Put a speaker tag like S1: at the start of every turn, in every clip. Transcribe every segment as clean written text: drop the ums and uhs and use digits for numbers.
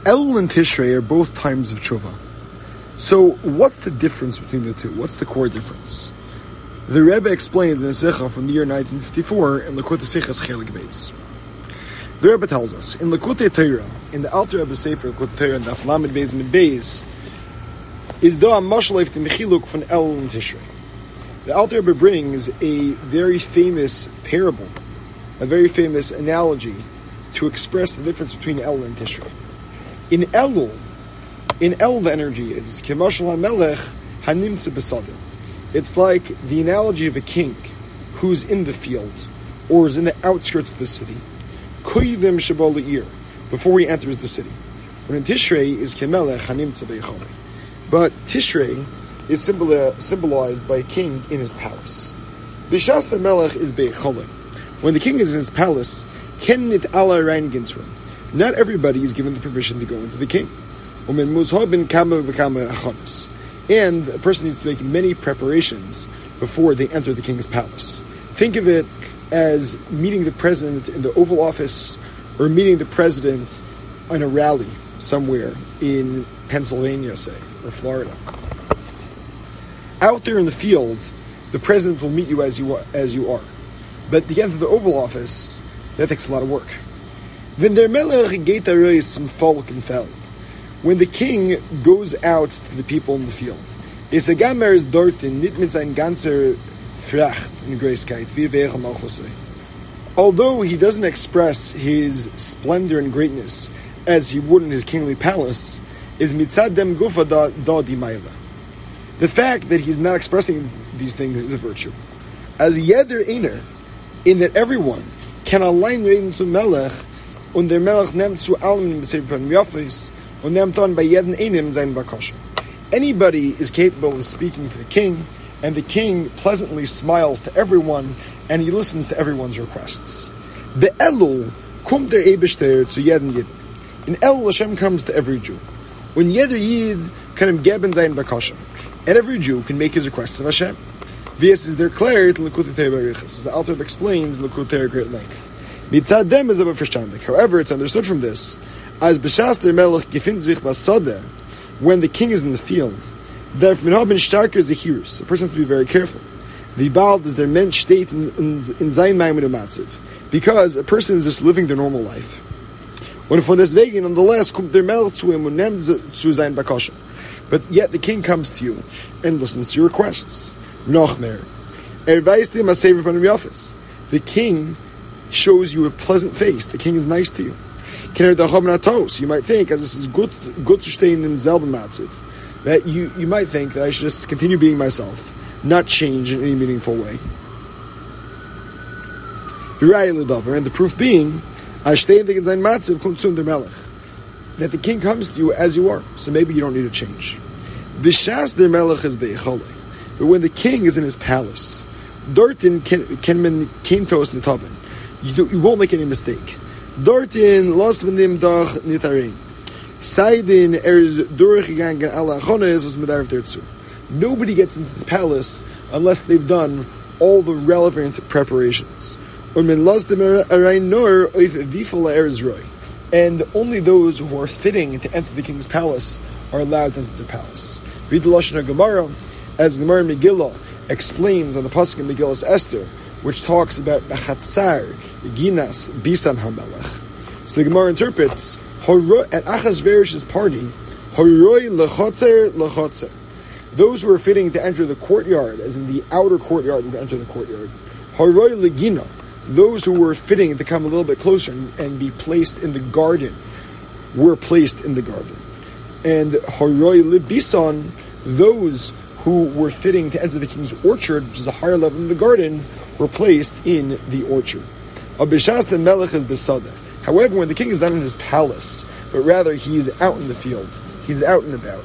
S1: Elul and Tishrei are both times of tshuva. So what's the difference between the two? What's the core difference? The Rebbe explains in a Sikha from the year 1954 in Likutei Sichos Chelik Beis. The Rebbe tells us, in Likutei Torah, in the Alter Rebbe Sefer Likutei Torah, in the Daf Lamed Beis and Beis, is da mashal the mechiluk from Elul and Tishrei. The Alter Rebbe brings a very famous parable, a very famous analogy to express the difference between Elul and Tishrei. In Elul, the energy is Kemashal HaMelech Hanimtze B'Sadeh. It's like the analogy of a king who's in the field or is in the outskirts of the city. Koydim Shabal Le'ir, before he enters the city. When in Tishrei is Kemelech Hanimtze B'Yecholei. But Tishrei is symbolized by a king in his palace. B'Shas the Melech is B'Yecholei. When the king is in his palace, Ken Nit Ala Rein Ginsrum. Not everybody is given the permission to go into the king. And a person needs to make many preparations before they enter the king's palace. Think of it as meeting the president in the Oval Office or meeting the president on a rally somewhere in Pennsylvania, say, or Florida. Out there in the field, the president will meet you as you are. But to get to the Oval Office, that takes a lot of work. When the king goes out to the people in the field, is a gamer is dorten nit mit sein ganzer Fracht in Größkeit wie wäre Malchusei. Although he doesn't express his splendor and greatness as he would in his kingly palace, is mitzad dem gufa da di maila. The fact that he's not expressing these things is a virtue. As jeder einer, in that everyone can allein reden zum Melech, und der Melech nimmt zu allem b'sefer Yafis, und nimmt an bei jeden einem sein Bakasha. Anybody is capable of speaking to the king, and the king pleasantly smiles to everyone, and he listens to everyone's requests. Be'elul kommt der Eibishter zu jeden Yid. In Elul, Hashem comes to every Jew. When jeder Yid kann ihm geben sein Bakasha, and every Jew can make his requests of Hashem. This is declared in Likutei Torah, as the Alter explains in Likutei Torah great length. Mitzad dem is aber verstandig. However, it's understood from this, as b'shas der Melech gefindt sich basade, when the king is in the field, that if minhabin starker zehirus, a person has to be very careful. The bald is their mensch state in sein maimed matziv, because a person is just living their normal life. Und von deswegen, nonetheless, kommt der Melech zu ihm und nimmt zu sein Bakasha. But yet the king comes to you and listens to your requests. Noch mehr. Weist ihm a sefer panim yafis. The king shows you a pleasant face. The king is nice to you. You might think, as this is good to stay in selben matziv, that you might think that I should just continue being myself, not change in any meaningful way. And the proof being, that the king comes to you as you are, so maybe you don't need to change. B'shas der Melech is be'echolei. But when the king is in his palace, dortin kenmen kintos netaben. You won't make any mistake. Dortin los vendim doch nitarein. Seidin is durchgegangen alle achones was medarf derzu. Nobody gets into the palace unless they've done all the relevant preparations. Und men los dem arein nur auf wieviel is roy. And only those who are fitting to enter the king's palace are allowed to enter the palace. Read the Lashon Gemara, as the Gemara Megillah explains on the pasuk in Megillah Esther, which talks about Bechatzar, Ginas, Bisan HaMelech. So the Gemara interprets, at Achashverosh's party, Horoi lechotzer lechotzer. Those who are fitting to enter the courtyard, as in the outer courtyard, would enter the courtyard. Horoi legina. Those who were fitting to come a little bit closer and be placed in the garden, were placed in the garden. And Horoi libisan, those who were fitting to enter the king's orchard, which is a higher level in the garden, were placed in the orchard. However, when the king is not in his palace, but rather he is out in the field, he's out and about.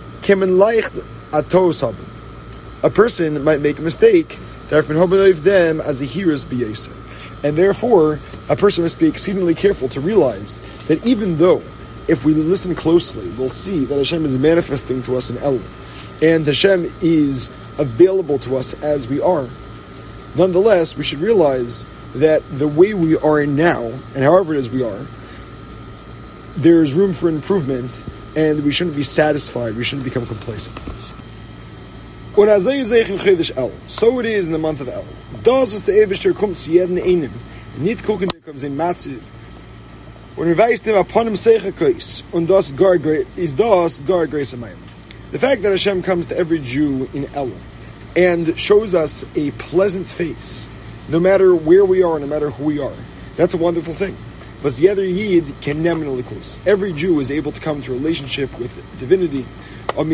S1: A person might make a mistake, them as a hearer's biyaser. And therefore, a person must be exceedingly careful to realize that even though, if we listen closely, we'll see that Hashem is manifesting to us in Elul, and Hashem is available to us as we are, nonetheless, we should realize that the way we are now, and however it is we are, there's room for improvement, and we shouldn't be satisfied. We shouldn't become complacent. So it is in the month of El. Das ist der Eibishter kommt zu jedem einen. Nicht gucken, der kommt sein Matziv. Und weist ihm upon him Seichakos. Und das gar grace of mine. The fact that Hashem comes to every Jew in El and shows us a pleasant face, no matter where we are, no matter who we are, that's a wonderful thing. But the other Yid can neminally. Every Jew is able to come to a relationship with divinity. But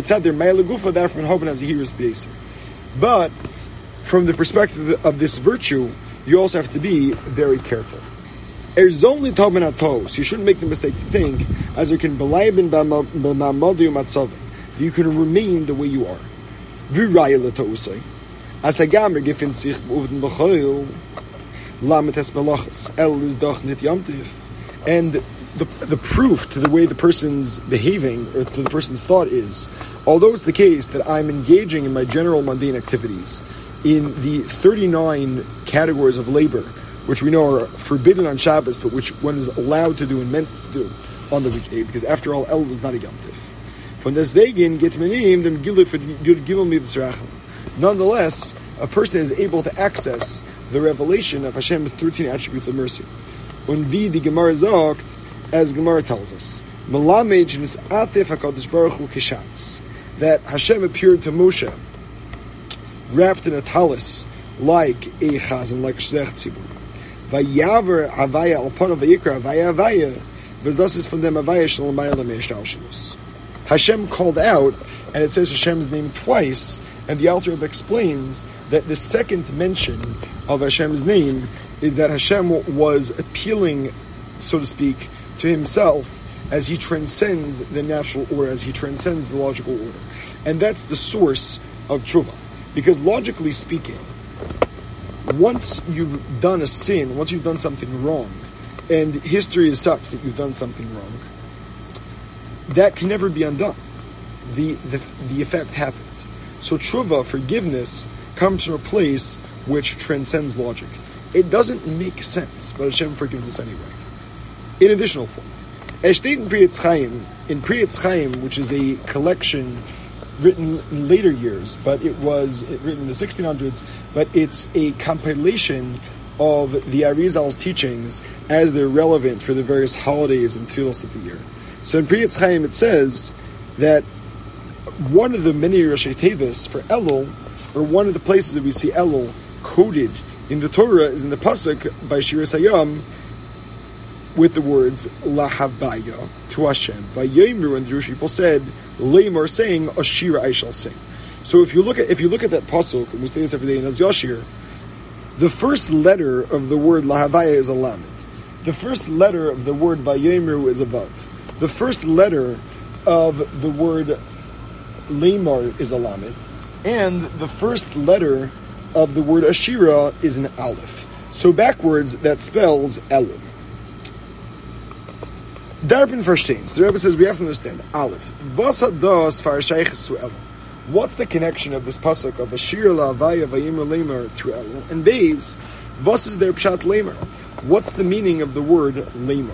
S1: from the perspective of this virtue, you also have to be very careful. So you shouldn't make the mistake to think as you can you can remain the way you are. And the proof to the way the person's behaving or to the person's thought is, although it's the case that I'm engaging in my general mundane activities in the 39 categories of labor, which we know are forbidden on Shabbos, but which one is allowed to do and meant to do on the weekday, because after all, El is not a Yom Tiv. Von deswegen geht man ihm dem Gilui für Gimel Mitzrachem. Nonetheless, a person is able to access the revelation of Hashem's 13 attributes of mercy. Und wie die Gemara sagt, as Gemara tells us, that Hashem appeared to Moshe wrapped in a talis like a chazan, like a shlech tzibur. Vayaver havaya al panav vayikra havaya v'zdas is from them havaya shalamayla me'eshtal shalus. Hashem called out, and it says Hashem's name twice, and the Alter Rebbe explains that the second mention of Hashem's name is that Hashem was appealing, so to speak, to himself as he transcends the natural order, as he transcends the logical order. And that's the source of tshuva. Because logically speaking, once you've done a sin, once you've done something wrong, and history is such that you've done something wrong, that can never be undone. The effect happened. So tshuva, forgiveness, comes from a place which transcends logic. It doesn't make sense, but Hashem forgives us anyway. An additional point. In Pri Etz Chaim, which is a collection written in later years, but it was written in the 1600s, but it's a compilation of the Arizal's teachings as they're relevant for the various holidays and tefillos of the year. So in Pri Etz Chaim it says that one of the many Rashi Tevis for Elul, or one of the places that we see Elul quoted in the Torah, is in the Pasuk by Shiras Hayam with the words Lahavaya to Hashem. Vayomru, and the Jewish people said Leimor, saying Ashira I shall sing. So if you look at that Pasuk, and we say this every day in Az Yashir, the first letter of the word Lahavaya is a Lamed. The first letter of the word Vayomru is a Vav. The first letter of the word Leimor is a Lamed, and the first letter of the word Ashira is an Aleph. So backwards, that spells Elul. Darben verstehen. The Rebbe says we have to understand. Aleph. Was hat das für Sheiches zu Elul? What's the connection of this pasuk of Ashira la'avaya vayimur leimor through Elul? And Beis, was is their pshat leimor? What's the meaning of the word leimor?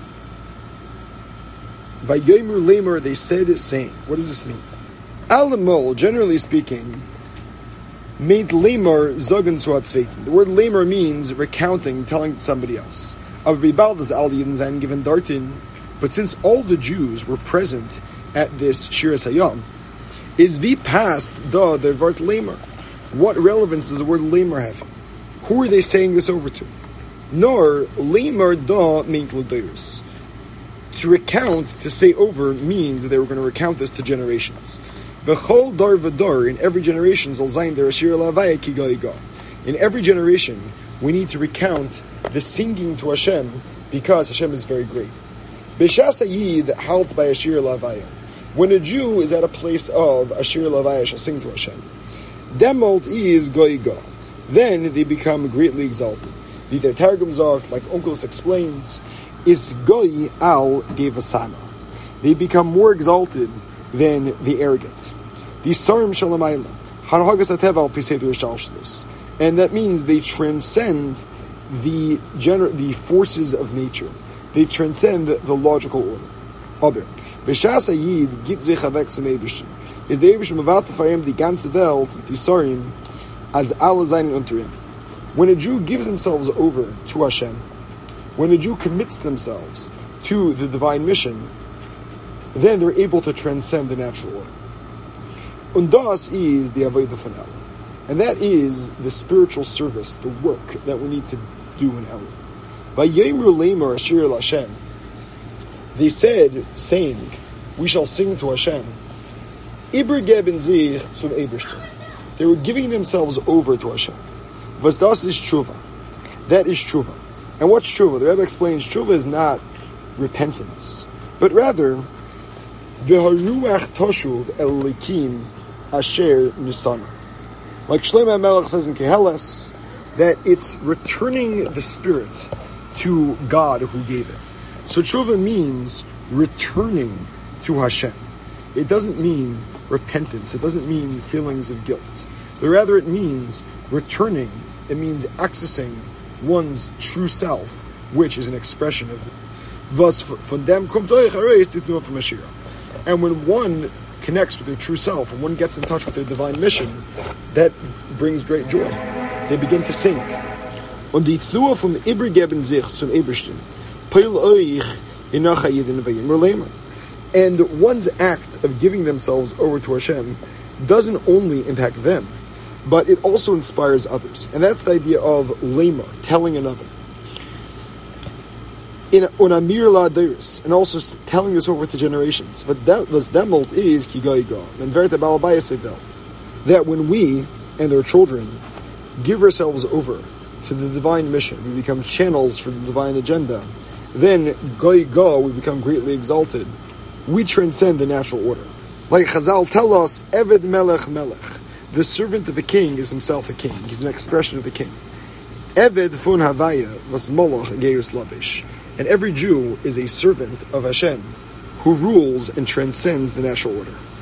S1: Vayimur leimor, they said saying. What does this mean? Alamol, generally speaking, meint leimor zogen zu atzveiten. The word leimor means recounting, telling somebody else. Of Ribaldas al Yidden sein given dartin, but since all the Jews were present at this Shiras Hayam, is vi past da der Wort leimor. What relevance does the word leimor have? Who are they saying this over to? Nor leimor da meint l'deiros. To recount, to say over, means that they were going to recount this to generations. B'chol dar v'dar, in every generation, zol zayin der Ashir la'avaya ki ga. In every generation, we need to recount the singing to Hashem, because Hashem is very great. B'shas ha'yid halt by Ashir la'avaya. When a Jew is at a place of Ashir la'avaya, shall sing to Hashem. Demolt is goiga. Then they become greatly exalted. The Targum sagt, like Onkelos explains, is goi al gevasana. They become more exalted than the arrogant. The sarim shalamayla hanhagas ateva al piseder shalshlus, and that means they transcend the forces of nature. They transcend the logical order. Aber, B'shas Yid git sich weg zum Eibishter. Is the Eibishter mevatel for him die ganze Welt, die Sorim, as alle seinen unter him. When a Jew gives themselves over to Hashem, when a Jew commits themselves to the divine mission, then they're able to transcend the natural order. Und das is the Avodah von El. And that is the spiritual service, the work that we need to do in El. Vayemru leimer ashir Hashem. They said, saying, we shall sing to Hashem. Ibergeben sich zum Eibishter. They were giving themselves over to Hashem. Was das is tshuva. That is tshuva. And what's tshuva? The Rebbe explains tshuva is not repentance, but rather v'haruach toshuv elikim asher nisana. Like Shlomo HaMelech says in Keheles, that it's returning the spirit to God who gave it. So tshuva means returning to Hashem. It doesn't mean repentance. It doesn't mean feelings of guilt. But rather it means returning. It means accessing one's true self, which is an expression of was von dem kommt euch erreist it nur from Mashiach. And when one connects with their true self, when one gets in touch with their divine mission, that brings great joy. They begin to sing. Und die Tnua vom Ibergeben sich zum Eibishter, peil euch in Nachayidin vayimur leimer. And one's act of giving themselves over to Hashem doesn't only impact them, but it also inspires others. And that's the idea of leimer, telling another. In Amir La Deiris, and also telling this over to generations. But that was demolt is Kigoigo, and Verta Balabaya Velt. That when we and our children give ourselves over to the divine mission, we become channels for the divine agenda, then Goigo, we become greatly exalted. We transcend the natural order. Like Chazal tell us, Eved Melech Melech. The servant of a king is himself a king. He's an expression of the king. Eved Fun Havaya was Moloch Geus Lavish. And every Jew is a servant of Hashem who rules and transcends the natural order.